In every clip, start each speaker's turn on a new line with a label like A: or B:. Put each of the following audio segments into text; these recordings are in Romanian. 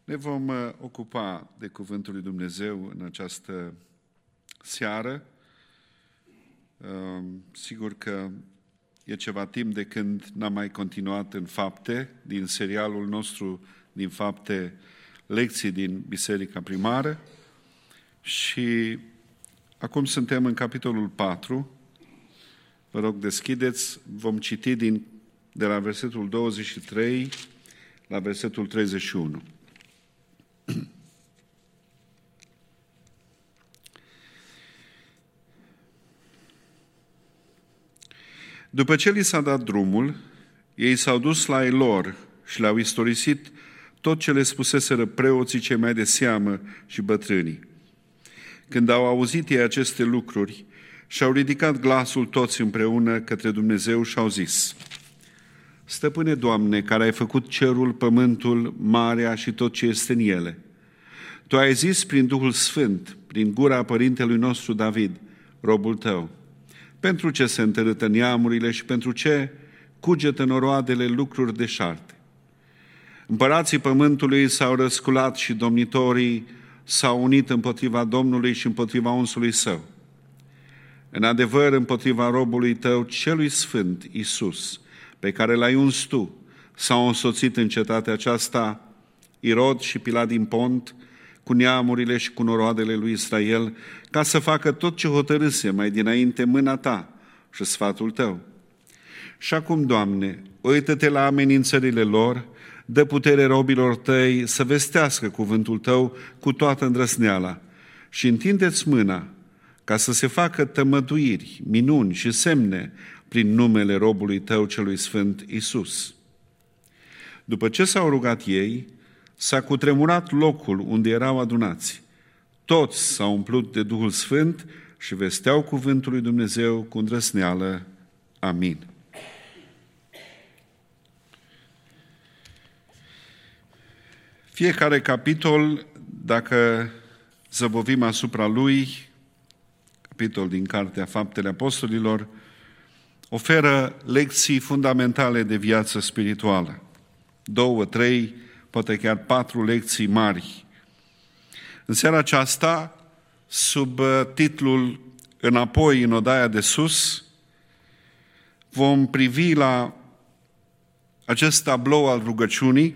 A: Ne vom ocupa de Cuvântul lui Dumnezeu în această seară. Sigur că e ceva timp de când n-am mai continuat în Fapte, din serialul nostru din Fapte, lecții din Biserica Primară. Și acum suntem în capitolul 4. Vă rog, deschideți, vom citi de la versetul 23 la versetul 31. După ce li s-a dat drumul, ei s-au dus la ei lor și le-au istorisit tot ce le spuseseră preoții cei mai de seamă și bătrânii. Când au auzit ei aceste lucruri, și-au ridicat glasul toți împreună către Dumnezeu și au zis: Stăpâne, Doamne, care ai făcut cerul, pământul, marea și tot ce este în ele, Tu ai zis prin Duhul Sfânt, prin gura părintelui nostru David, robul Tău, pentru ce se întărâtă neamurile și pentru ce cugetă noroadele lucruri deșarte. Împărații pământului s-au răsculat și domnitorii s-au unit împotriva Domnului și împotriva unsului Său. În adevăr, împotriva robului Tău, celui sfânt, Iisus, pe care L-ai uns Tu, s-au însoțit în cetatea aceasta Irod și Pilat din Pont, cu neamurile și cu noroadele lui Israel, ca să facă tot ce hotărâse mai dinainte mâna Ta și sfatul Tău. Și acum, Doamne, uită-te la amenințările lor, dă putere robilor Tăi să vestească cuvântul Tău cu toată îndrăzneala și întinde-ți mâna ca să se facă tămăduiri, minuni și semne prin numele robului Tău celui sfânt Iisus. După ce s-au rugat ei, s-a cutremurat locul unde erau adunați. Toți s-au umplut de Duhul Sfânt și vesteau cuvântul lui Dumnezeu cu îndrăzneală. Amin. Fiecare capitol, dacă zăbovim asupra lui, capitol din Cartea Faptele Apostolilor, oferă lecții fundamentale de viață spirituală. 2, 3, poate chiar 4 lecții mari. În seara aceasta, sub titlul Înapoi în odaia de sus, vom privi la acest tablou al rugăciunii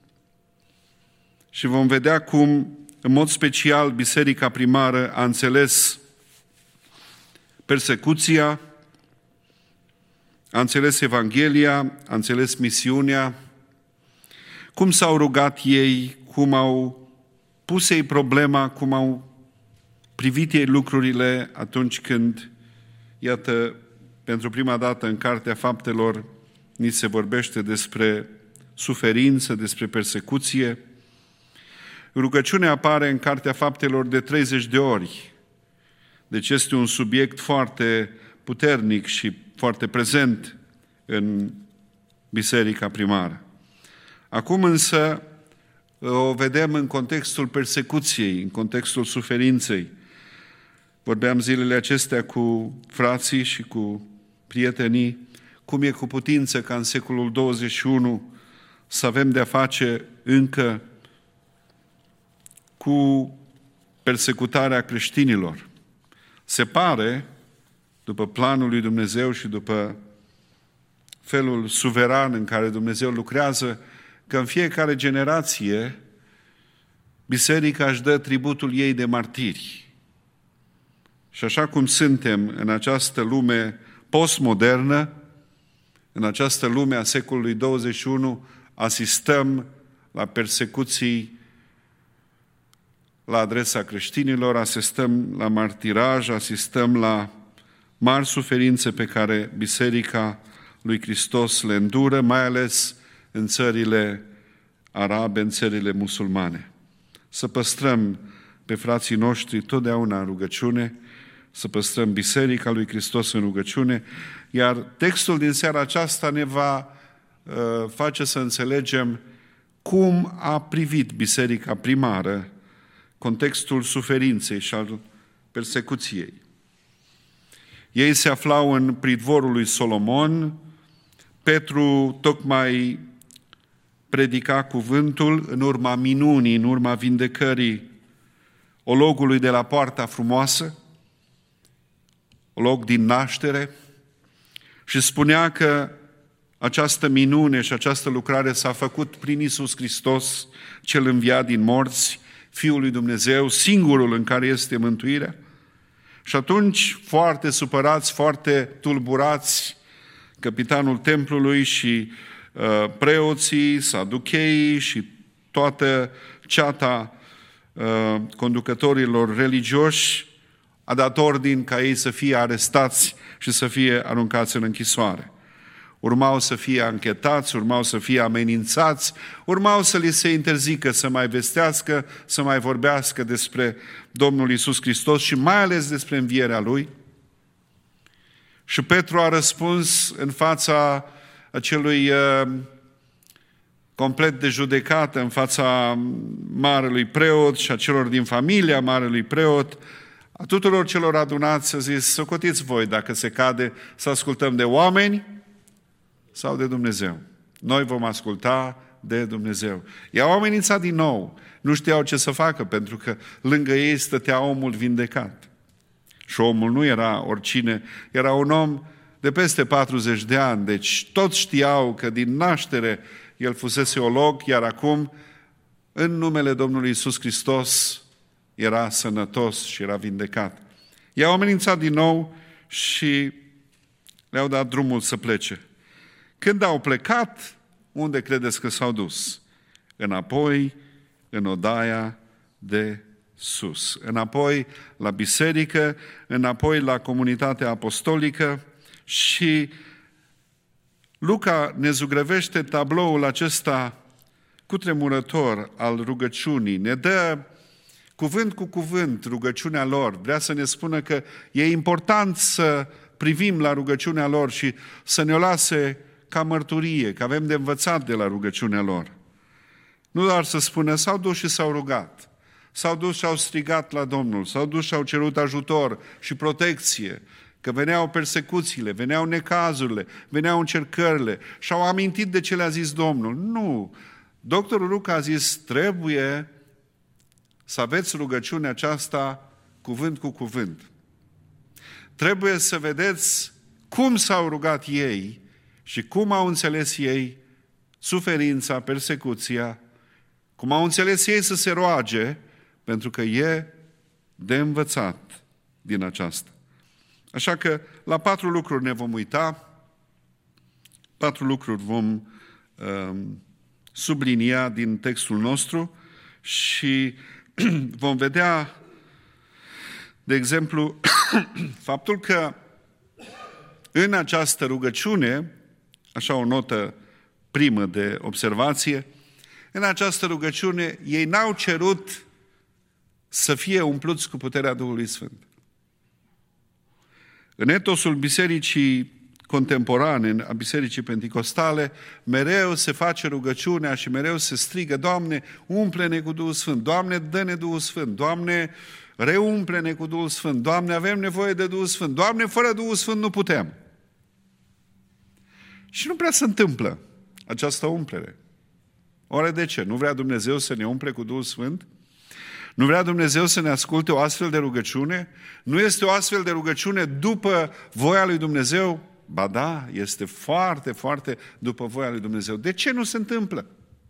A: și vom vedea cum, în mod special, Biserica Primară a înțeles persecuția, a înțeles Evanghelia, a înțeles misiunea, cum s-au rugat ei, cum au pus ei problema, cum au privit ei lucrurile atunci când, iată, pentru prima dată în Cartea Faptelor ni se vorbește despre suferință, despre persecuție. Rugăciunea apare în Cartea Faptelor de 30 de ori. Deci este un subiect foarte puternic și foarte prezent în Biserica Primară. Acum însă o vedem în contextul persecuției, în contextul suferinței. Vorbeam zilele acestea cu frații și cu prietenii cum e cu putință ca în secolul 21 să avem de-a face încă cu persecutarea creștinilor. Se pare, după planul lui Dumnezeu și după felul suveran în care Dumnezeu lucrează, că în fiecare generație biserica își dă tributul ei de martiri. Și așa cum suntem în această lume postmodernă, în această lume a secolului 21, asistăm la persecuții la adresa creștinilor, asistăm la martiraj, asistăm la mari suferințe pe care Biserica lui Hristos le îndură, mai ales în țările arabe, în țările musulmane. Să păstrăm pe frații noștri totdeauna în rugăciune, să păstrăm Biserica lui Hristos în rugăciune, iar textul din seara aceasta ne va face să înțelegem cum a privit Biserica Primară contextul suferinței și al persecuției. Ei se aflau în pridvorul lui Solomon, Petru tocmai predica cuvântul în urma minunii, în urma vindecării ologului de la Poarta Frumoasă, olog din naștere, și spunea că această minune și această lucrare s-a făcut prin Iisus Hristos, cel înviat din morți, Fiul lui Dumnezeu, singurul în care este mântuirea. Și atunci, foarte supărați, foarte tulburați, căpitanul templului și preoții, saducheii și toată ceata conducătorilor religioși a dat ordin ca ei să fie arestați și să fie aruncați în închisoare. Urmau să fie anchetați, urmau să fie amenințați, urmau să li se interzică să mai vestească, să mai vorbească despre Domnul Iisus Hristos și mai ales despre învierea Lui. Și Petru a răspuns în fața acelui complet de judecată, în fața marelui preot și a celor din familia marelui preot, a tuturor celor adunați, a zis: socotiți voi dacă se cade să ascultăm de oameni sau de Dumnezeu. Noi vom asculta de Dumnezeu. I-au amenințat din nou. Nu știau ce să facă, pentru că lângă ei stătea omul vindecat. Și omul nu era oricine, era un om de peste 40 de ani, deci toți știau că din naștere el fusese olog, iar acum, în numele Domnului Iisus Hristos, era sănătos și era vindecat. I-au amenințat din nou și le-au dat drumul să plece. Când au plecat, unde credeți că s-au dus? Înapoi în odaia de sus. Înapoi la biserică, înapoi la comunitatea apostolică. Și Luca ne zugrăvește tabloul acesta cutremurător al rugăciunii. Ne dă cuvânt cu cuvânt rugăciunea lor. Vrea să ne spună că e important să privim la rugăciunea lor și să ne o lase ca mărturie, că avem de învățat de la rugăciunea lor. Nu doar să spună: s-au dus și s-au rugat, s-au dus și au strigat la Domnul, s-au dus și au cerut ajutor și protecție, că veneau persecuțiile, veneau necazurile, veneau încercările și au amintit de ce le-a zis Domnul. Nu! Doctorul Luca a zis: trebuie să aveți rugăciunea aceasta cuvânt cu cuvânt. Trebuie să vedeți cum s-au rugat ei și cum au înțeles ei suferința, persecuția, cum au înțeles ei să se roage, pentru că e de învățat din aceasta. Așa că la 4 lucruri ne vom uita, 4 lucruri vom sublinia din textul nostru și vom vedea, de exemplu, faptul că în această rugăciune, așa o notă primă de observație, în această rugăciune ei n-au cerut să fie umpluți cu puterea Duhului Sfânt. În etosul bisericii contemporane, a bisericii penticostale, mereu se face rugăciunea și mereu se strigă: Doamne, umple-ne cu Duhul Sfânt, Doamne, dă-ne Duhul Sfânt, Doamne, reumple-ne cu Duhul Sfânt, Doamne, avem nevoie de Duhul Sfânt, Doamne, fără Duhul Sfânt nu putem. Și nu prea se întâmplă această umplere. Oare de ce? Nu vrea Dumnezeu să ne umple cu Duhul Sfânt? Nu vrea Dumnezeu să ne asculte o astfel de rugăciune? Nu este o astfel de rugăciune după voia lui Dumnezeu? Ba da, este foarte, foarte după voia lui Dumnezeu. De ce nu se întâmplă?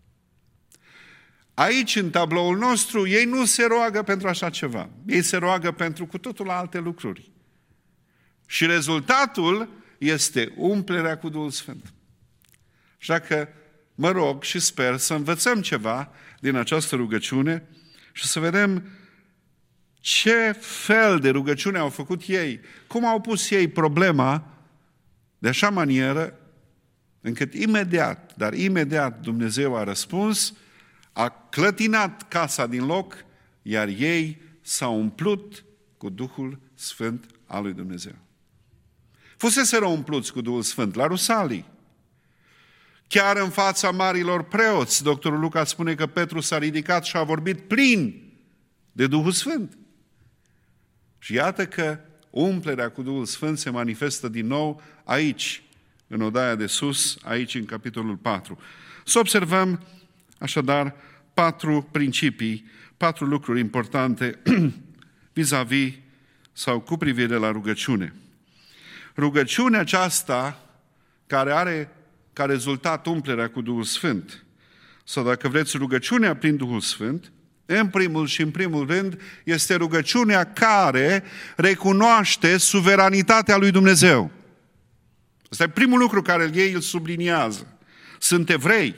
A: Aici, în tabloul nostru, ei nu se roagă pentru așa ceva. Ei se roagă pentru cu totul alte lucruri. Și rezultatul este umplerea cu Duhul Sfânt. Așa că mă rog și sper să învățăm ceva din această rugăciune și să vedem ce fel de rugăciune au făcut ei, cum au pus ei problema de așa manieră încât imediat, dar imediat Dumnezeu a răspuns, a clătinat casa din loc, iar ei s-au umplut cu Duhul Sfânt al lui Dumnezeu. Fuseseră umpluți cu Duhul Sfânt la Rusalii. Chiar în fața marilor preoți, doctorul Luca spune că Petru s-a ridicat și a vorbit plin de Duhul Sfânt. Și iată că umplerea cu Duhul Sfânt se manifestă din nou aici, în odaia de sus, aici în capitolul 4. Să observăm așadar 4 principii, 4 lucruri importante vis-a-vis sau cu privire la rugăciune. Rugăciunea aceasta, care are ca rezultat umplerea cu Duhul Sfânt, sau dacă vreți, rugăciunea prin Duhul Sfânt, în primul și în primul rând, este rugăciunea care recunoaște suveranitatea lui Dumnezeu. Ăsta e primul lucru care ei îl subliniază. Sunt evrei.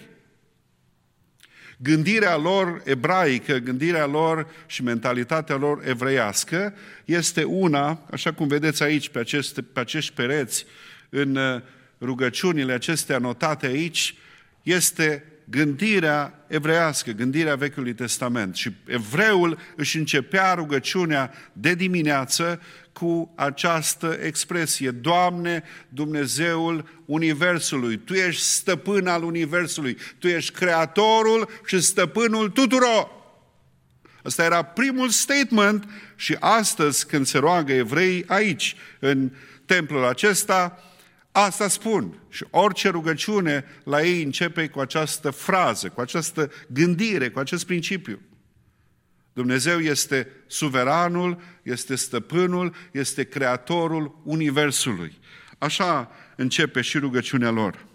A: Gândirea lor ebraică, gândirea lor și mentalitatea lor evreiască este una, așa cum vedeți aici pe acești pereți, în rugăciunile acestea notate aici, este gândirea evreiască, gândirea Vechiului Testament. Și evreul își începea rugăciunea de dimineață cu această expresie: Doamne, Dumnezeul Universului, Tu ești stăpân al Universului, Tu ești creatorul și stăpânul tuturor. Ăsta era primul statement și astăzi când se roagă evreii aici, în templul acesta, asta spun. Și orice rugăciune la ei începe cu această frază, cu această gândire, cu acest principiu. Dumnezeu este suveranul, este stăpânul, este creatorul Universului. Așa începe și rugăciunea lor.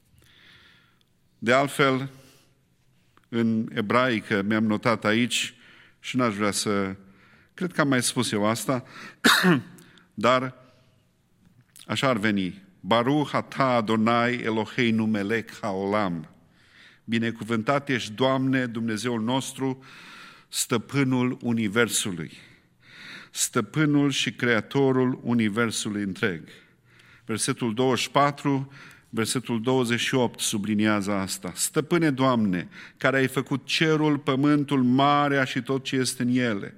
A: De altfel, în ebraică mi-am notat aici și n-aș vrea să... Cred că am mai spus eu asta, dar așa ar veni. Baruch atah Adonai Eloheinu melech haolam. Binecuvântat ești, Doamne, Dumnezeul nostru, stăpânul Universului. Stăpânul și creatorul Universului întreg. Versetul 24, versetul 28 subliniază asta. Stăpâne, Doamne, care ai făcut cerul, pământul, marea și tot ce este în ele.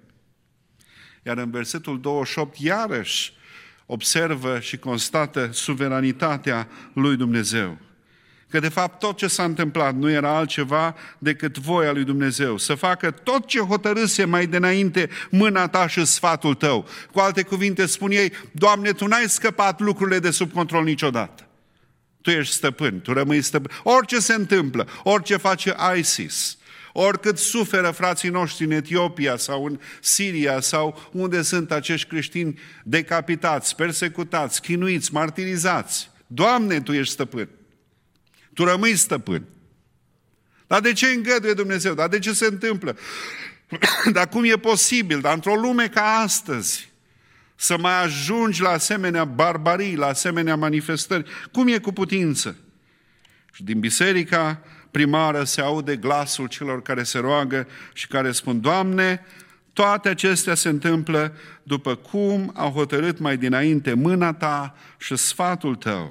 A: Iar în versetul 28, iarăși, observă și constată suveranitatea lui Dumnezeu. Că de fapt tot ce s-a întâmplat nu era altceva decât voia lui Dumnezeu. Să facă tot ce hotărâse mai dinainte mâna ta și sfatul tău. Cu alte cuvinte spun ei: Doamne, Tu n-ai scăpat lucrurile de sub control niciodată. Tu ești stăpân, Tu rămâi stăpân. Orice se întâmplă, orice face ISIS, oricât suferă frații noștri în Etiopia sau în Siria sau unde sunt acești creștini decapitați, persecutați, chinuiți, martirizați. Doamne, Tu ești stăpân. Tu rămâi stăpân. Dar de ce îngăduie Dumnezeu? Dar de ce se întâmplă? Dar cum e posibil? Dar într-o lume ca astăzi să mai ajungi la asemenea barbarii, la asemenea manifestări, cum e cu putință? Și din biserica primară se aude glasul celor care se roagă și care spun: Doamne, toate acestea se întâmplă după cum au hotărât mai dinainte mâna Ta și sfatul Tău.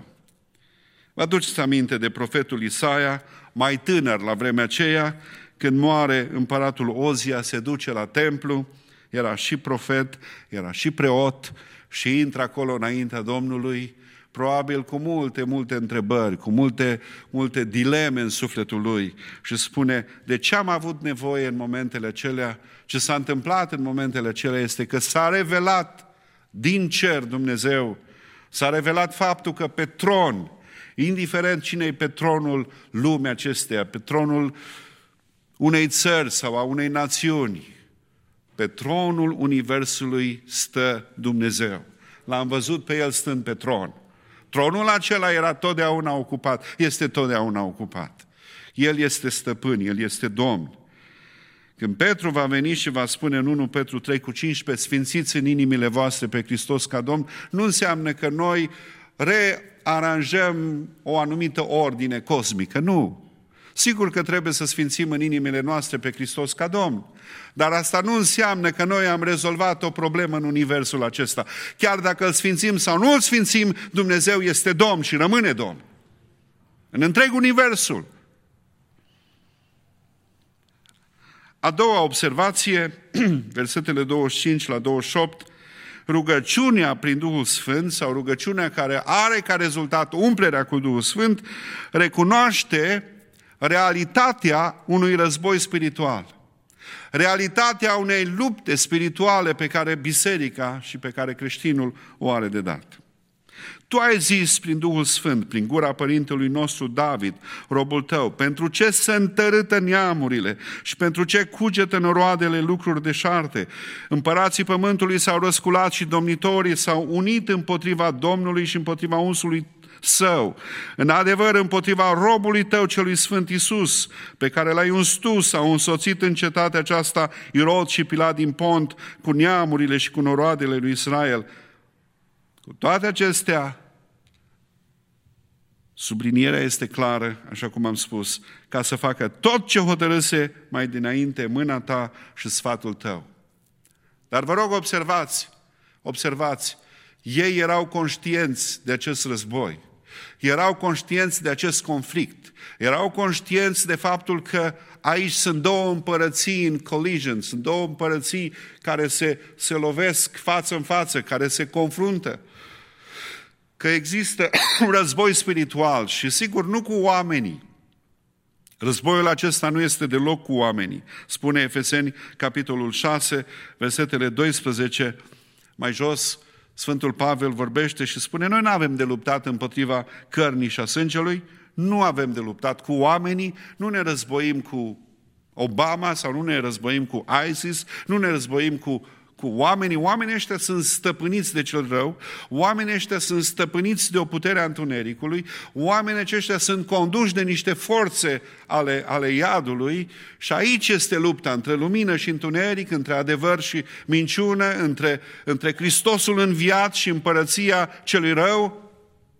A: Vă aduceți aminte de profetul Isaia, mai tânăr la vremea aceea, când moare împăratul Ozia, se duce la templu, era și profet, era și preot și intră acolo înaintea Domnului, probabil cu multe întrebări, cu multe dileme în sufletul lui și spune: de ce am avut nevoie în momentele acelea? Ce s-a întâmplat în momentele acelea este că s-a revelat din cer Dumnezeu, s-a revelat faptul că pe tron, indiferent cine e pe tronul lumii acesteia, pe tronul unei țări sau a unei națiuni, pe tronul Universului stă Dumnezeu. L-am văzut pe El stând pe tron. Tronul acela era totdeauna ocupat, este totdeauna ocupat. El este stăpân, El este Domn. Când Petru va veni și va spune în 1 Petru 3:15, sfințiți în inimile voastre pe Hristos ca Domn, nu înseamnă că noi rearanjăm o anumită ordine cosmică, nu. Sigur că trebuie să sfințim în inimile noastre pe Hristos ca Domn, dar asta nu înseamnă că noi am rezolvat o problemă în universul acesta. Chiar dacă îl sfințim sau nu îl sfințim, Dumnezeu este Domn și rămâne Domn în întreg universul. A doua observație, versetele 25 la 28, rugăciunea prin Duhul Sfânt sau rugăciunea care are ca rezultat umplerea cu Duhul Sfânt, recunoaște realitatea unui război spiritual. Realitatea unei lupte spirituale pe care biserica și pe care creștinul o are de dat. Tu ai zis prin Duhul Sfânt, prin gura părintelui nostru David, robul tău, pentru ce se întărâtă neamurile și pentru ce cugetă noroadele lucruri deșarte. Împărații pământului s-au răsculat și domnitorii s-au unit împotriva Domnului și împotriva unsului său. În adevăr, împotriva robului tău celui Sfânt Iisus, pe care l-ai uns tu, s-au însoțit în cetatea aceasta Irod și Pilat din Pont, cu neamurile și cu noroadele lui Israel. Cu toate acestea, sublinierea este clară, așa cum am spus, ca să facă tot ce hotărâse mai dinainte mâna ta și sfatul tău. Dar vă rog, observați, ei erau conștienți de acest război, erau conștienți de acest conflict, erau conștienți de faptul că aici sunt două împărății în collision, sunt două împărății care se lovesc față în față, care se confruntă, că există un război spiritual și sigur nu cu oamenii. Războiul acesta nu este deloc cu oamenii. Spune Efeseni, capitolul 6, versetele 12, mai jos, Sfântul Pavel vorbește și spune, noi nu avem de luptat împotriva cărnii și a sângelui, nu avem de luptat cu oamenii, nu ne războim cu Obama sau nu ne războim cu ISIS, nu ne războim cu oamenii. Oamenii ăștia sunt stăpâniți de cel rău, oamenii ăștia sunt stăpâniți de o putere a întunericului, oamenii aceștia sunt conduși de niște forțe ale iadului și aici este lupta între lumină și întuneric, între adevăr și minciună, între Hristosul înviat și împărăția celui rău.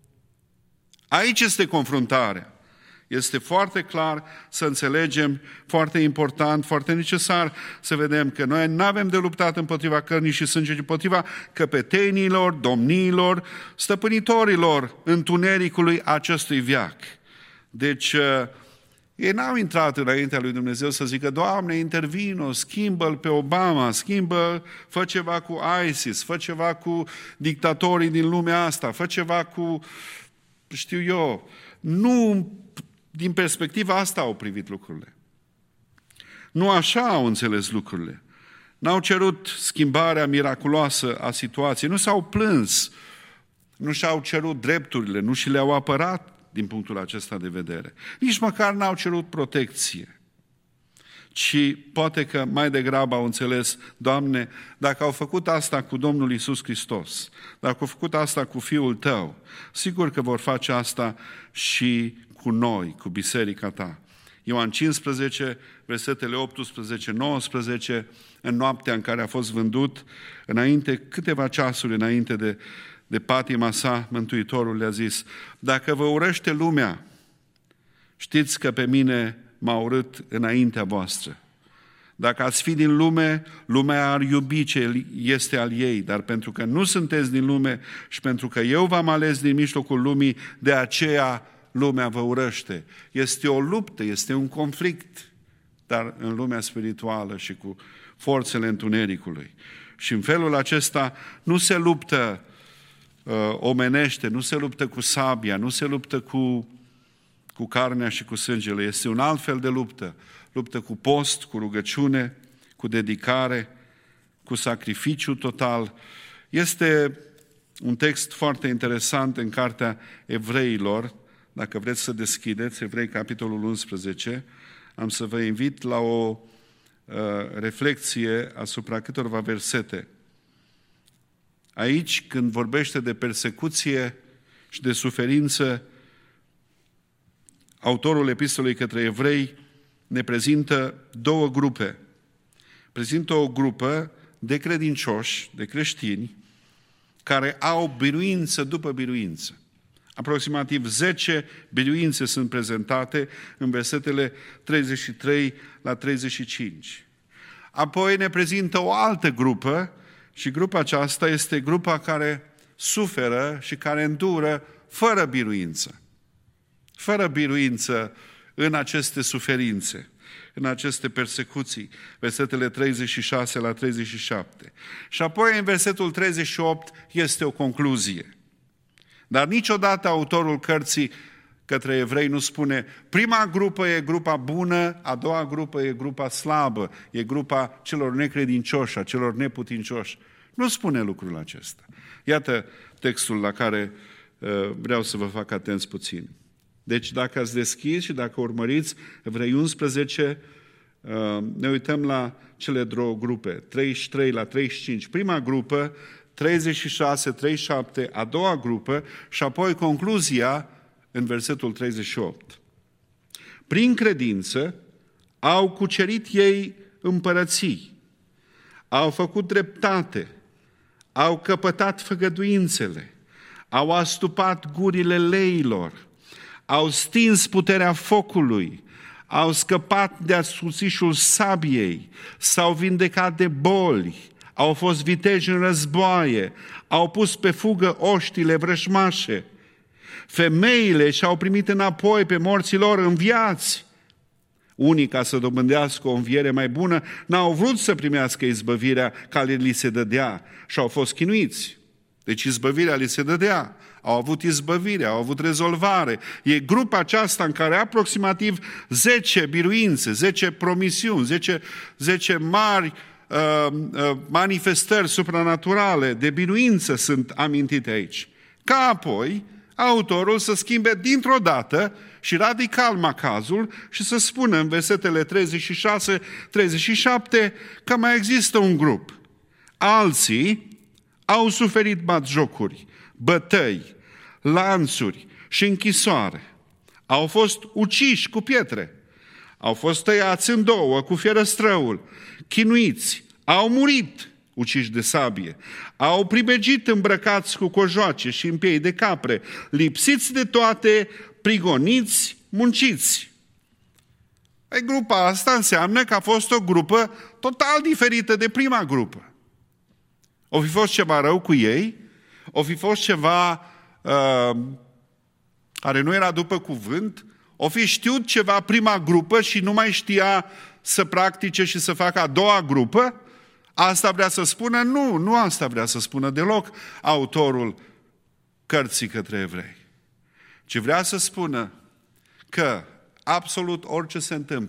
A: Aici este confruntarea. Este foarte clar să înțelegem, foarte important, foarte necesar să vedem că noi nu avem de luptat împotriva cărnii și sângelui, împotriva căpetenilor, domniilor, stăpânitorilor întunericului acestui veac. Deci, ei n-au intrat înaintea lui Dumnezeu să zică, Doamne, intervino, schimbă-l pe Obama, fă ceva cu ISIS, fă ceva cu dictatorii din lumea asta, fă ceva cu, știu eu, nu. Din perspectiva asta au privit lucrurile. Nu așa au înțeles lucrurile. N-au cerut schimbarea miraculoasă a situației, nu s-au plâns, nu și-au cerut drepturile, nu și le-au apărat din punctul acesta de vedere. Nici măcar n-au cerut protecție. Ci poate că mai degrabă au înțeles, Doamne, dacă au făcut asta cu Domnul Iisus Hristos, dacă au făcut asta cu Fiul Tău, sigur că vor face asta și cu noi, cu biserica Ta. Ioan 15, versetele 18-19, în noaptea în care a fost vândut, câteva ceasuri înainte de patima sa, Mântuitorul le-a zis, dacă vă urăște lumea, știți că pe mine m-a urât înaintea voastră. Dacă ați fi din lume, lumea ar iubi ce este al ei, dar pentru că nu sunteți din lume și pentru că eu v-am ales din mijlocul lumii, de aceea lumea vă urăște. Este o luptă, este un conflict, dar în lumea spirituală și cu forțele întunericului. Și în felul acesta nu se luptă omenește, nu se luptă cu sabia, nu se luptă cu carnea și cu sângele. Este un alt fel de luptă. Luptă cu post, cu rugăciune, cu dedicare, cu sacrificiu total. Este un text foarte interesant în cartea Evreilor. Dacă vreți să deschideți, Evrei, capitolul 11, am să vă invit la o reflexie asupra câtorva versete. Aici, când vorbește de persecuție și de suferință, autorul epistolei către evrei ne prezintă două grupe. Prezintă o grupă de credincioși, de creștini, care au biruință după biruință. Aproximativ 10 biruințe sunt prezentate în versetele 33 la 35. Apoi ne prezintă o altă grupă și grupa aceasta este grupa care suferă și care îndură fără biruință. Fără biruință în aceste suferințe, în aceste persecuții, versetele 36 la 37. Și apoi în versetul 38 este o concluzie. Dar niciodată autorul cărții către evrei nu spune prima grupă e grupa bună, a doua grupă e grupa slabă, e grupa celor necredincioși, a celor neputincioși. Nu spune lucrul acesta. Iată textul la care vreau să vă fac atenți puțin. Deci dacă ați deschis și dacă urmăriți Evrei 11, ne uităm la cele două grupe, 33 la 35. Prima grupă, 36, 37, a doua grupă și apoi concluzia în versetul 38. Prin credință au cucerit ei împărății, au făcut dreptate, au căpătat făgăduințele, au astupat gurile leilor, au stins puterea focului, au scăpat de asuțișul sabiei, s-au vindecat de boli, au fost viteji în războaie, au pus pe fugă oștile vrăjmașe. Femeile și-au primit înapoi pe morții lor înviați. Unii, ca să dobândească o înviere mai bună, n-au vrut să primească izbăvirea care li se dădea și au fost chinuiți. Deci izbăvirea li se dădea. Au avut izbăvire, au avut rezolvare. E grupa aceasta în care aproximativ 10 biruințe, 10 promisiuni, 10 mari manifestări supranaturale de biruință sunt amintite aici. Ca apoi autorul să schimbe dintr-o dată și radical macazul și să spună în versetele 36-37 că mai există un grup. Alții au suferit batjocuri, bătăi, lanțuri și închisoare. Au fost uciși cu pietre, au fost tăiați în două cu fierăstrăul, chinuiți, au murit uciși de sabie, au primegit îmbrăcați cu cojoace și în piei de capre, lipsiți de toate, prigoniți, munciți. Grupa asta înseamnă că a fost o grupă total diferită de prima grupă. O fi fost ceva rău cu ei, o fi fost ceva care nu era după cuvânt, o fi știut ceva prima grupă și nu mai știa să practice și să facă a doua grupă. Asta vrea să spună? Nu asta vrea să spună deloc autorul cărții către evrei. Ci vrea să spună că absolut orice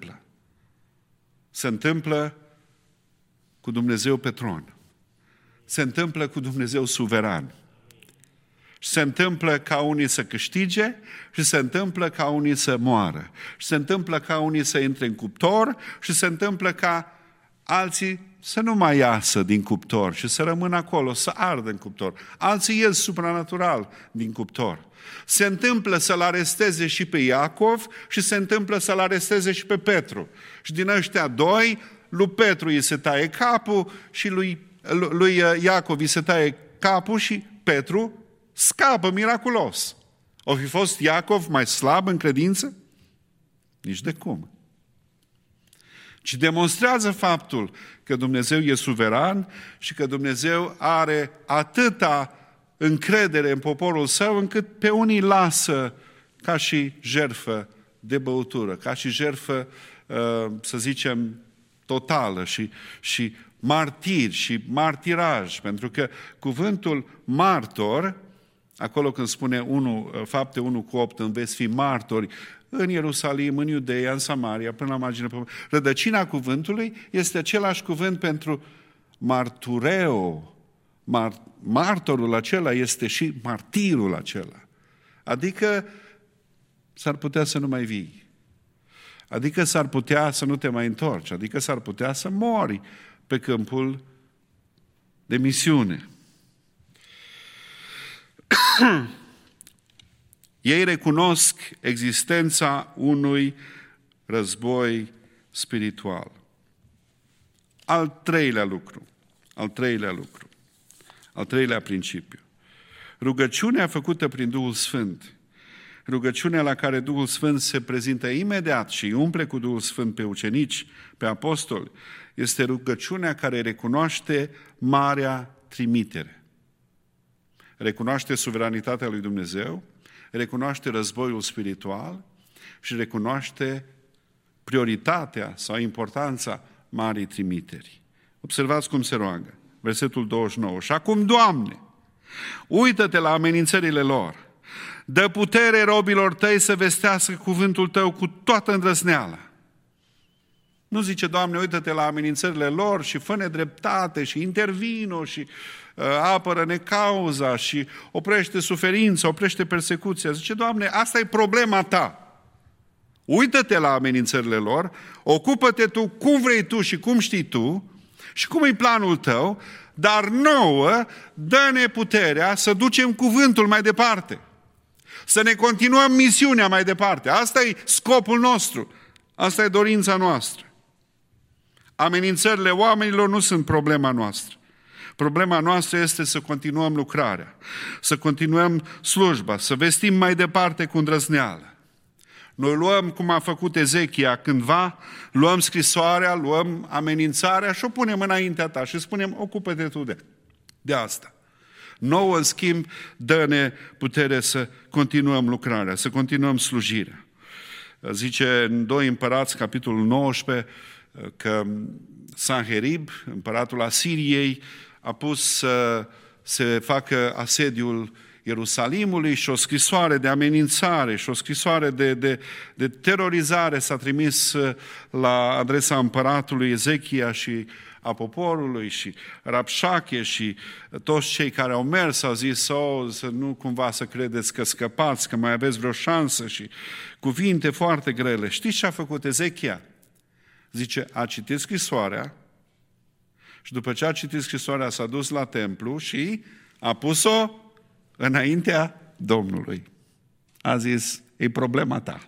A: se întâmplă cu Dumnezeu pe tron. Se întâmplă cu Dumnezeu suveran. Și se întâmplă ca unii să câștige și se întâmplă ca unii să moară. Și se întâmplă ca unii să intre în cuptor și se întâmplă ca alții să nu mai iasă din cuptor și să rămână acolo, să ardă în cuptor. Alții ies supranatural din cuptor. Se întâmplă să-l aresteze și pe Iacov și se întâmplă să-l aresteze și pe Petru. Și din ăștia doi, lui Petru îi se taie capul și lui Iacov îi se taie capul și Petru scapă miraculos. O fi fost Iacov mai slab în credință? Nici de cum. Ci demonstrează faptul că Dumnezeu e suveran și că Dumnezeu are atâta încredere în poporul său încât pe unii lasă ca și jertfă de băutură, ca și jertfă, să zicem, totală și martir și martiraj, pentru că cuvântul martor, acolo când spune Fapte 1:8, veți fi martori în Ierusalim, în Iudeia, în Samaria, până la marginea pământului. Rădăcina cuvântului este același cuvânt pentru martureo. Martorul acela este și martirul acela. Adică s-ar putea să nu mai vii. Adică s-ar putea să nu te mai întorci. Adică s-ar putea să mori pe câmpul de misiune. Ei recunosc existența unui război spiritual. Al treilea principiu. Rugăciunea făcută prin Duhul Sfânt, rugăciunea la care Duhul Sfânt se prezintă imediat și îi umple cu Duhul Sfânt pe ucenici, pe apostoli, este rugăciunea care recunoaște marea trimitere. Recunoaște suveranitatea lui Dumnezeu, recunoaște războiul spiritual și recunoaște prioritatea sau importanța marii trimiteri. Observați cum se roagă. Versetul 29. Și acum, Doamne, uită-te la amenințările lor. Dă putere robilor tăi să vestească cuvântul tău cu toată îndrăzneala. Nu zice, Doamne, uită-te la amenințările lor și fă-ne dreptate și intervino și apără-ne cauza și oprește suferința, oprește persecuția. Zice, Doamne, asta e problema ta. Uită-te la amenințările lor, ocupă-te tu cum vrei tu și cum știi tu și cum e planul tău, dar nouă dă-ne puterea să ducem cuvântul mai departe. Să ne continuăm misiunea mai departe. Asta e scopul nostru. Asta e dorința noastră. Amenințările oamenilor nu sunt problema noastră. Problema noastră este să continuăm lucrarea, să continuăm slujba, să vestim mai departe cu îndrăzneală. Noi luăm, cum a făcut Ezechia cândva, luăm scrisoarea, luăm amenințarea și o punem înaintea ta și spunem, ocupă-te tu de asta. Nouă, în schimb, dă-ne putere să continuăm lucrarea, să continuăm slujirea. Zice în 2 Împărați, capitolul 19, că Sanherib, împăratul Asiriei, a pus să se facă asediul Ierusalimului și o scrisoare de amenințare și o scrisoare de terorizare s-a trimis la adresa împăratului Ezechia și a poporului și Rabșache și toți cei care au mers au zis, să nu cumva să credeți că scăpați, că mai aveți vreo șansă și cuvinte foarte grele. Știți ce a făcut Ezechia? Zice, a citit scrisoarea și după ce a citit scrisoarea s-a dus la templu și a pus-o înaintea Domnului. A zis, e problema ta.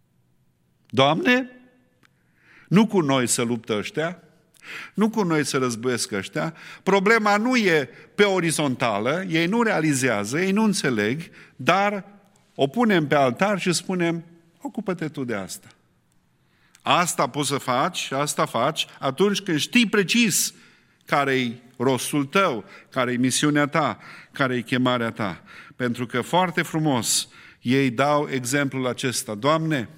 A: Doamne, nu cu noi să luptă ăștia, nu cu noi să războiesc ăștia, problema nu e pe orizontală, ei nu realizează, ei nu înțeleg, dar o punem pe altar și spunem, ocupă-te tu de asta. Asta poți să faci, asta faci, atunci când știi precis care-i rostul tău, care-i misiunea ta, care-i chemarea ta. Pentru că foarte frumos ei dau exemplul acesta. Doamne,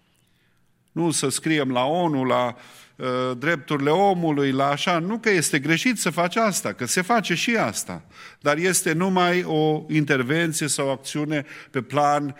A: nu să scriem la ONU, la drepturile omului, la așa, nu că este greșit să faci asta, că se face și asta, dar este numai o intervenție sau o acțiune pe plan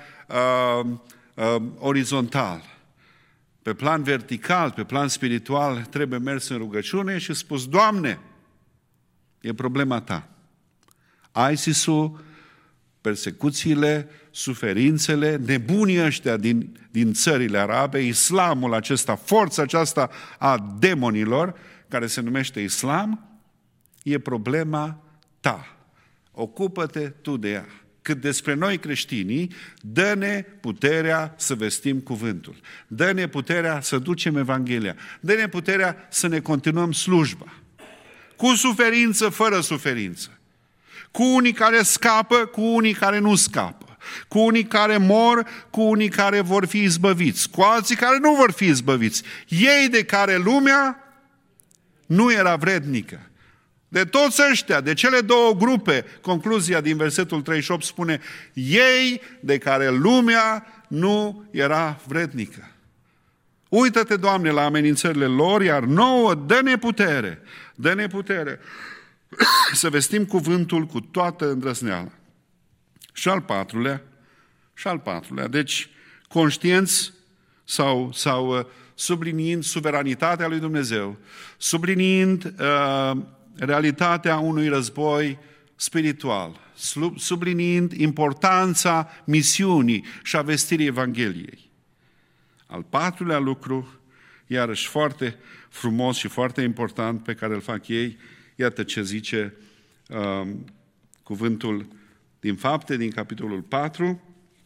A: orizontal. Pe plan vertical, pe plan spiritual, trebuie mers în rugăciune și spus, Doamne, e problema ta. ISIS-ul, persecuțiile, suferințele, nebunii ăștia din țările arabe, islamul acesta, forța aceasta a demonilor, care se numește islam, e problema ta. Ocupă-te tu de ea. Cât despre noi creștinii, dă-ne puterea să vestim cuvântul. Dă-ne puterea să ducem Evanghelia. Dă-ne puterea să ne continuăm slujba. Cu suferință, fără suferință. Cu unii care scapă, cu unii care nu scapă. Cu unii care mor, cu unii care vor fi izbăviți. Cu alții care nu vor fi izbăviți. Ei de care lumea nu era vrednică. De toți ăștia, de cele două grupe, concluzia din versetul 38 spune, ei de care lumea nu era vrednică. Uită-te, Doamne, la amenințările lor, iar nouă dă-ne putere să vestim cuvântul cu toată îndrăzneala. Și al patrulea, deci conștienți sau subliniind suveranitatea lui Dumnezeu, subliniind realitatea unui război spiritual, subliniind importanța misiunii și a vestirii Evangheliei. Al patrulea lucru, iarăși foarte frumos și foarte important pe care îl fac ei, iată ce zice cuvântul din Fapte, din capitolul 4,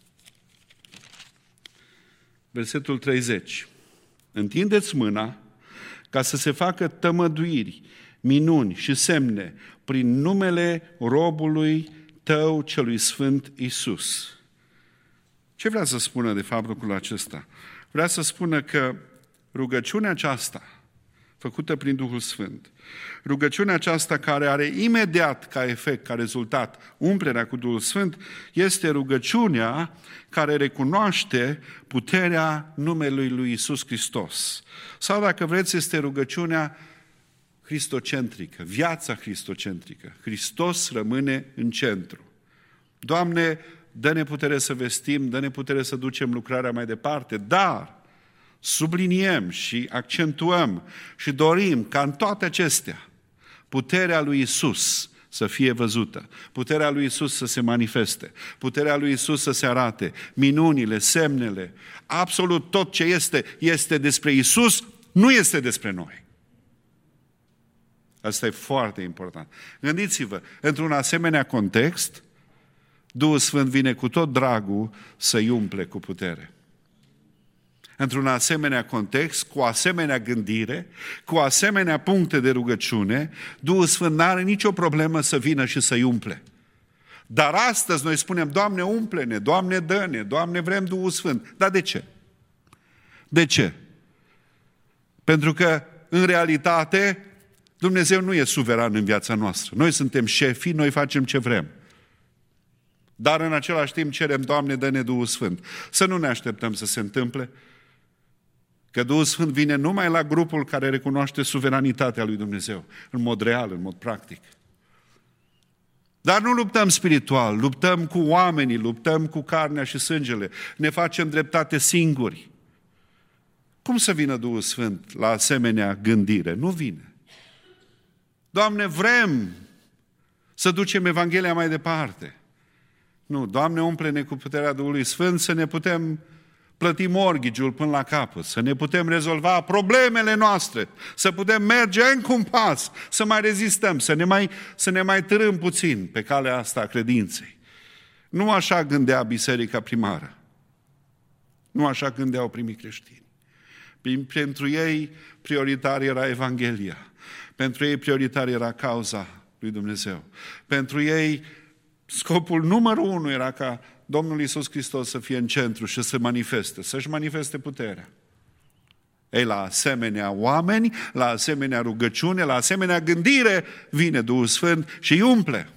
A: versetul 30. Întindeți mâna ca să se facă tămăduiri, minuni și semne prin numele robului tău celui sfânt Iisus. Ce vrea să spună de fapt lucrul acesta? Vrea să spună că rugăciunea aceasta, făcută prin Duhul Sfânt, rugăciunea aceasta care are imediat ca efect, ca rezultat, umplerea cu Duhul Sfânt, este rugăciunea care recunoaște puterea numelui lui Iisus Hristos. Sau, dacă vreți, este rugăciunea cristocentrică, viața cristocentrică. Hristos rămâne în centru. Doamne, dă-ne putere să vestim, dă-ne putere să ducem lucrarea mai departe, dar subliniem și accentuăm și dorim ca în toate acestea puterea lui Iisus să fie văzută, puterea lui Iisus să se manifeste, puterea lui Iisus să se arate, minunile, semnele, absolut tot ce este despre Iisus, nu este despre noi. Asta e foarte important. Gândiți-vă, într-un asemenea context, Duhul Sfânt vine cu tot dragul să-i umple cu putere. Într-un asemenea context, cu asemenea gândire, cu asemenea puncte de rugăciune, Duhul Sfânt n-are nicio problemă să vină și să-i umple. Dar astăzi noi spunem, Doamne, umple-ne, Doamne, dă-ne, Doamne, vrem Duhul Sfânt. Dar de ce? De ce? Pentru că, în realitate, Dumnezeu nu e suveran în viața noastră. Noi suntem șefii, noi facem ce vrem. Dar în același timp cerem, Doamne, dă-ne Duhul Sfânt. Să nu ne așteptăm să se întâmple, că Duhul Sfânt vine numai la grupul care recunoaște suveranitatea lui Dumnezeu, în mod real, în mod practic. Dar nu luptăm spiritual, luptăm cu oamenii, luptăm cu carnea și sângele, ne facem dreptate singuri. Cum să vină Duhul Sfânt la asemenea gândire? Nu vine. Doamne, vrem să ducem Evanghelia mai departe. Nu, Doamne, umple-ne cu puterea Duhului Sfânt să ne putem plăti mortgage-ul până la capăt, să ne putem rezolva problemele noastre, să putem merge încă un pas, să mai rezistăm, să ne mai târâm puțin pe calea asta a credinței. Nu așa gândea biserica primară. Nu așa gândeau primii creștini. Pentru ei prioritar era Evanghelia. Pentru ei prioritar era cauza lui Dumnezeu. Pentru ei scopul numărul 1 era ca Domnul Iisus Hristos să fie în centru și să manifeste, să-și manifeste puterea. Ei, la asemenea oameni, la asemenea rugăciune, la asemenea gândire, vine Duhul Sfânt și îi umple.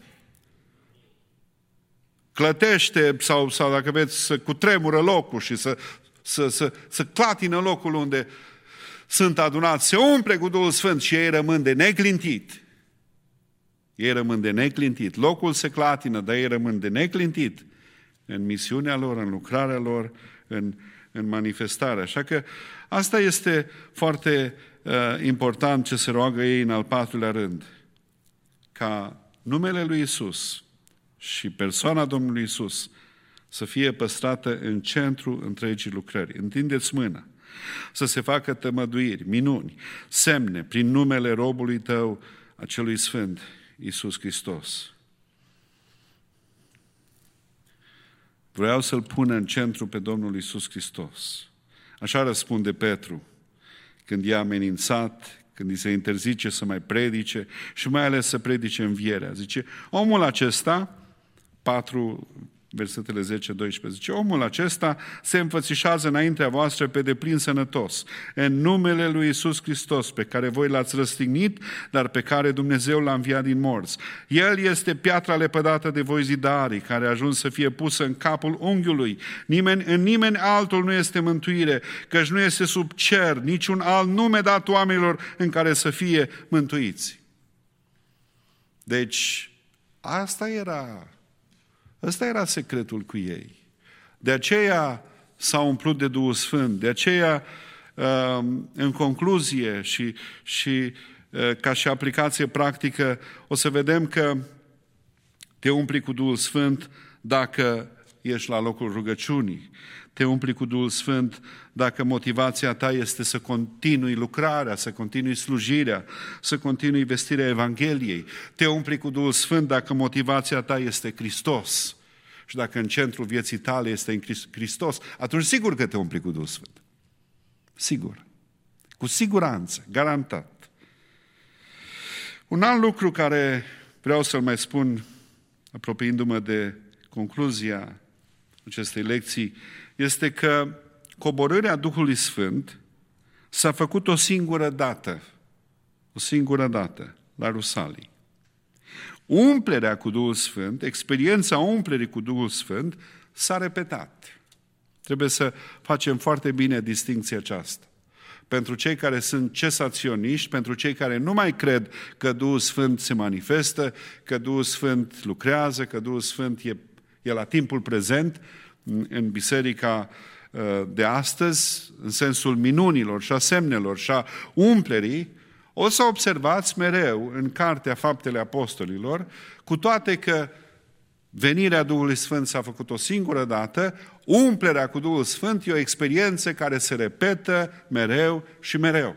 A: Clătește sau dacă veți, să cutremură locul și să clatină locul unde sunt adunați, se umple cu Duhul Sfânt și ei rămân de neclintit. Ei rămân de neclintit. Locul se clatină, dar ei rămân de neclintit în misiunea lor, în lucrarea lor, în manifestare. Așa că asta este foarte important ce se roagă ei în al 4-lea rând. Ca numele lui Iisus și persoana Domnului Iisus să fie păstrată în centru întregii lucrări. Întindeți mâna. Să se facă tămăduiri, minuni, semne prin numele robului tău, acelui Sfânt, Iisus Hristos. Vreau să-L pună în centru pe Domnul Iisus Hristos. Așa răspunde Petru când e amenințat, când îi se interzice să mai predice și mai ales să predice învierea. Zice, omul acesta, 4 versetele 10-12, zice, omul acesta se înfățișează înaintea voastră pe deplin sănătos, în numele lui Iisus Hristos, pe care voi l-ați răstignit, dar pe care Dumnezeu l-a înviat din morți. El este piatra lepădată de voi zidarii, care a ajuns să fie pusă în capul unghiului. În nimeni altul nu este mântuire, căci nu este sub cer niciun alt nume dat oamenilor în care să fie mântuiți. Deci, Ăsta era secretul cu ei. De aceea s-au umplut de Duhul Sfânt, de aceea, în concluzie și ca și aplicație practică, o să vedem că te umpli cu Duhul Sfânt dacă ești la locul rugăciunii. Te umpli cu Duhul Sfânt dacă motivația ta este să continui lucrarea, să continui slujirea, să continui vestirea Evangheliei. Te umpli cu Duhul Sfânt dacă motivația ta este Hristos. Și dacă în centrul vieții tale este în Hristos, atunci sigur că te umpli cu Duhul Sfânt. Sigur. Cu siguranță, garantat. Un alt lucru care vreau să-l mai spun, apropiindu-mă de concluzia acestei lecții, este că coborârea Duhului Sfânt s-a făcut o singură dată la Rusalii. Umplerea cu Duhul Sfânt, experiența umplerii cu Duhul Sfânt s-a repetat. Trebuie să facem foarte bine distincția aceasta. Pentru cei care sunt cesaționiști, pentru cei care nu mai cred că Duhul Sfânt se manifestă, că Duhul Sfânt lucrează, că Duhul Sfânt e la timpul prezent în biserica de astăzi, în sensul minunilor și a semnelor și a umplerii, o să observați mereu în Cartea Faptele Apostolilor, cu toate că venirea Duhului Sfânt s-a făcut o singură dată, umplerea cu Duhul Sfânt e o experiență care se repetă mereu și mereu.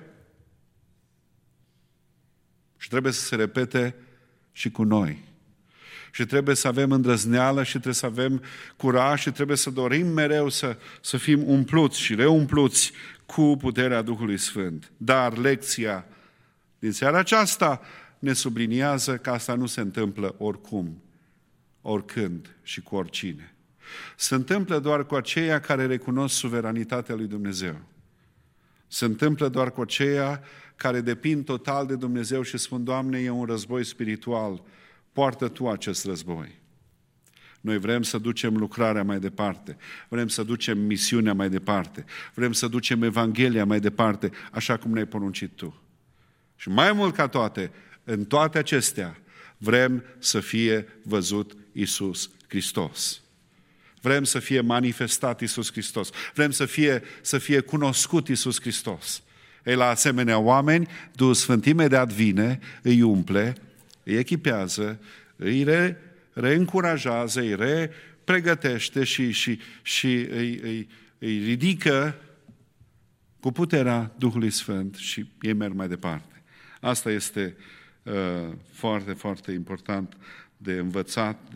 A: Și trebuie să se repete și cu noi. Și trebuie să avem îndrăzneală și trebuie să avem curaj și trebuie să dorim mereu să fim umpluți și reumpluți cu puterea Duhului Sfânt. Dar lecția din seara aceasta ne subliniază că asta nu se întâmplă oricum, oricând și cu oricine. Se întâmplă doar cu aceia care recunosc suveranitatea lui Dumnezeu. Se întâmplă doar cu aceia care depind total de Dumnezeu și spun: Doamne, e un război spiritual, poartă Tu acest război. Noi vrem să ducem lucrarea mai departe, vrem să ducem misiunea mai departe, vrem să ducem Evanghelia mai departe, așa cum ne-ai poruncit Tu. Și mai mult ca toate, în toate acestea, vrem să fie văzut Iisus Hristos. Vrem să fie manifestat Iisus Hristos. Vrem să fie cunoscut Iisus Hristos. Ei, la asemenea oameni, Duhul Sfânt imediat vine, îi umple, îi echipează, îi reîncurajează, îi repregătește și îi ridică cu puterea Duhului Sfânt și ei merg mai departe. Asta este foarte, foarte important de învățat.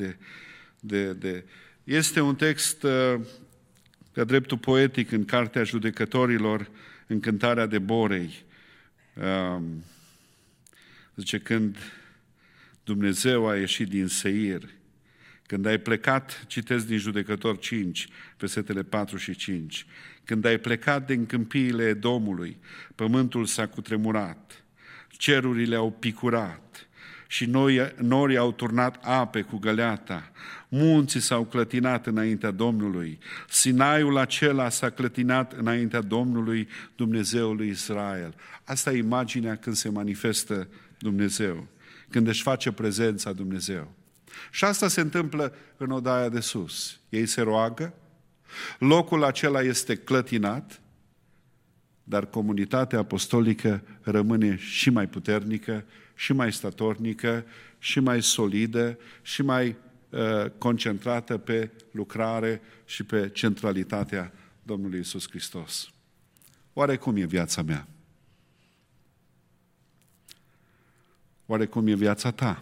A: Este un text de-a dreptul poetic în Cartea Judecătorilor, în Cântarea de Borei. Zice, când Dumnezeu a ieșit din Seir, când ai plecat, citesc din Judecători 5, versetele 4 și 5, când ai plecat din câmpiile Edomului, pământul s-a cutremurat, cerurile au picurat și norii au turnat ape cu găleata, munții s-au clătinat înaintea Domnului, Sinaiul acela s-a clătinat înaintea Domnului, Dumnezeului Israel. Asta e imaginea când se manifestă Dumnezeu, când își face prezența Dumnezeu. Și asta se întâmplă în odaia de sus. Ei se roagă, locul acela este clătinat, dar comunitatea apostolică rămâne și mai puternică, și mai statornică, și mai solidă, și mai concentrată pe lucrare și pe centralitatea Domnului Iisus Hristos. Oare cum e viața mea? Oare cum e viața ta?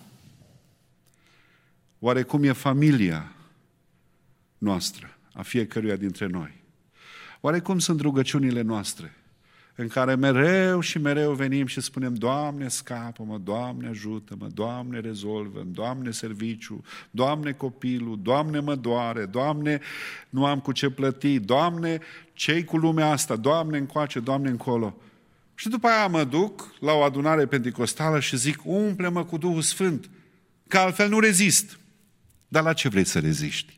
A: Oare cum e familia noastră, a fiecăruia dintre noi? Oare cum sunt rugăciunile noastre, în care mereu și mereu venim și spunem: Doamne, scapă-mă, Doamne, ajută-mă, Doamne, rezolvă-mi, Doamne, serviciu, Doamne, copilul, Doamne, mă doare, Doamne, nu am cu ce plăti, Doamne, ce-i cu lumea asta, Doamne, încoace, Doamne, încolo. Și după aia mă duc la o adunare penticostală și zic: umple-mă cu Duhul Sfânt, că altfel nu rezist. Dar la ce vrei să reziști?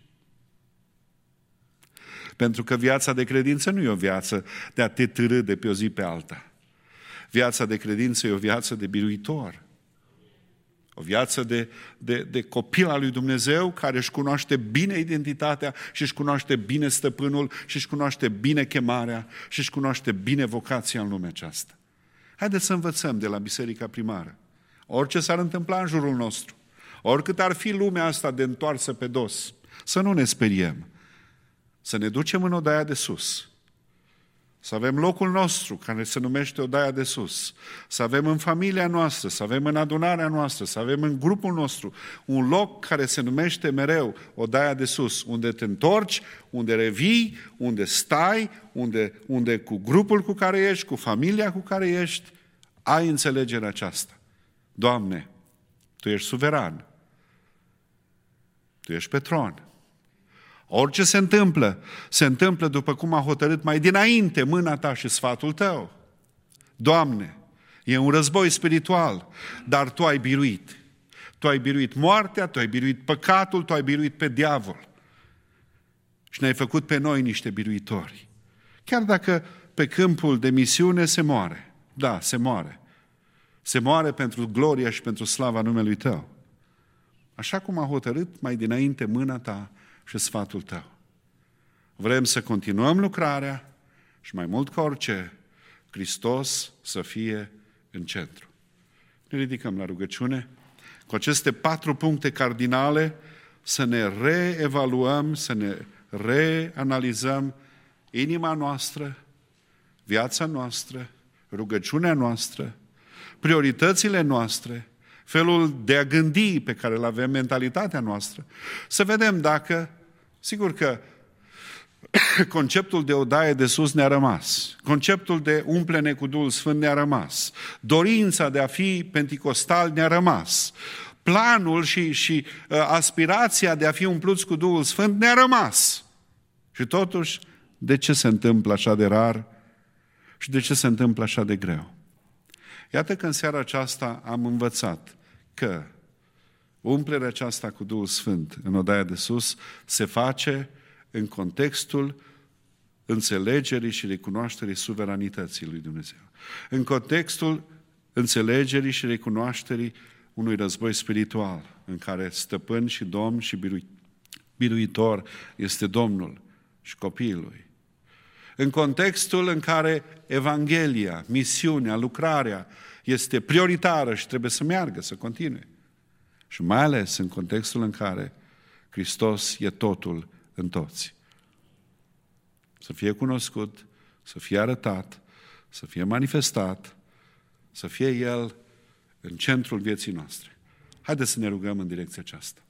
A: Pentru că viața de credință nu e o viață de a te târî de pe o zi pe alta. Viața de credință e o viață de biruitor. O viață de copil al lui Dumnezeu care își cunoaște bine identitatea și își cunoaște bine stăpânul și își cunoaște bine chemarea și își cunoaște bine vocația în lumea aceasta. Haideți să învățăm de la biserica primară. Orice s-ar întâmpla în jurul nostru, oricât ar fi lumea asta de întoarsă pe dos, să nu ne speriem. Să ne ducem în odaia de sus. Să avem locul nostru, care se numește odaia de sus. Să avem în familia noastră, să avem în adunarea noastră, să avem în grupul nostru un loc care se numește mereu odaia de sus, unde te întorci, unde revii, unde stai, unde cu grupul cu care ești, cu familia cu care ești, ai înțelegerea aceasta. Doamne, Tu ești suveran. Tu ești pe tron. Orice se întâmplă după cum a hotărât mai dinainte mâna Ta și sfatul Tău. Doamne, e un război spiritual, dar Tu ai biruit. Tu ai biruit moartea, Tu ai biruit păcatul, Tu ai biruit pe diavol. Și ne-ai făcut pe noi niște biruitori. Chiar dacă pe câmpul de misiune se moare. Da, se moare. Se moare pentru gloria și pentru slava numelui Tău. Așa cum a hotărât mai dinainte mâna Ta și sfatul Tău. Vrem să continuăm lucrarea și mai mult ca orice, Hristos să fie în centru. Ne ridicăm la rugăciune cu aceste 4 puncte cardinale, să ne reevaluăm, să ne reanalizăm inima noastră, viața noastră, rugăciunea noastră, prioritățile noastre, felul de a gândi pe care îl avem, mentalitatea noastră. Să vedem dacă, sigur că conceptul de odaie de sus ne-a rămas, conceptul de umple-ne cu Duhul Sfânt ne-a rămas, dorința de a fi penticostal ne-a rămas, planul și aspirația de a fi umpluți cu Duhul Sfânt ne-a rămas. Și totuși, de ce se întâmplă așa de rar și de ce se întâmplă așa de greu? Iată că în seara aceasta am învățat că umplerea aceasta cu Duhul Sfânt în odaia de sus se face în contextul înțelegerii și recunoașterii suveranității lui Dumnezeu. În contextul înțelegerii și recunoașterii unui război spiritual, în care stăpân și domn și biruitor este Domnul și copiii Lui. În contextul în care Evanghelia, misiunea, lucrarea este prioritară și trebuie să meargă, să continue. Și mai ales în contextul în care Hristos e totul în toți. Să fie cunoscut, să fie arătat, să fie manifestat, să fie El în centrul vieții noastre. Haideți să ne rugăm în direcția aceasta.